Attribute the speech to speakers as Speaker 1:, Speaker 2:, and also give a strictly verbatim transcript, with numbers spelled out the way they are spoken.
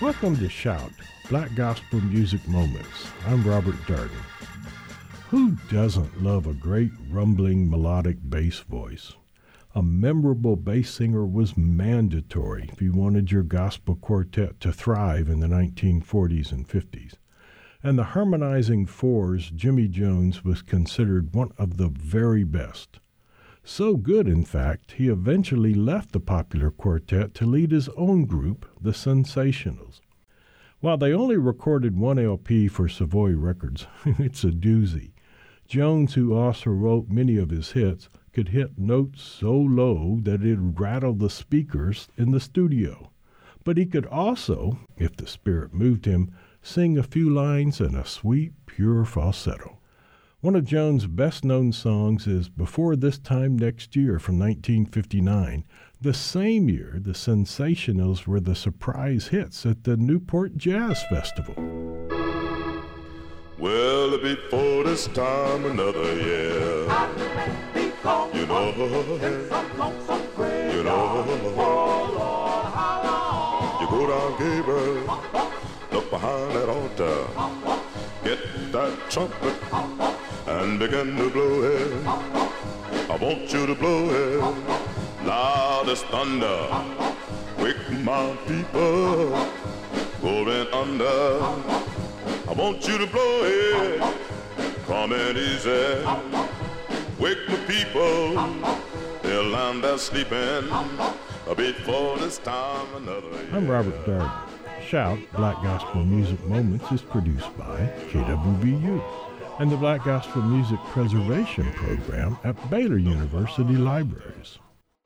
Speaker 1: Welcome to Shout, Black Gospel Music Moments. I'm Robert Darden. Who doesn't love a great rumbling melodic bass voice? A memorable bass singer was mandatory if you wanted your gospel quartet to thrive in the nineteen forties and fifties. And the harmonizing fours, Jimmy Jones was considered one of the very best. So good, in fact, he eventually left the popular quartet to lead his own group, the Sensationals. While they only recorded one L P for Savoy Records, it's a doozy. Jones, who also wrote many of his hits, could hit notes so low that it'd rattle the speakers in the studio. But he could also, if the spirit moved him, sing a few lines in a sweet, pure falsetto. One of Jones' best-known songs is Before This Time Next Year from nineteen fifty-nine, the same year the Sensationals were the surprise hits at the Newport Jazz Festival.
Speaker 2: Well, before this time another year, you know, you know, you go down Gabriel, look behind that altar, get that trumpet and begin to blow it. I want you to blow it loud as thunder. Wake my people going under. I want you to blow it, coming easy. Wake my people, they'll land there sleeping. Before this time another year.
Speaker 1: I'm Robert Darden. Shout, Black Gospel Music Moments is produced by K W B U and the Black Gospel Music Preservation Program at Baylor University Libraries.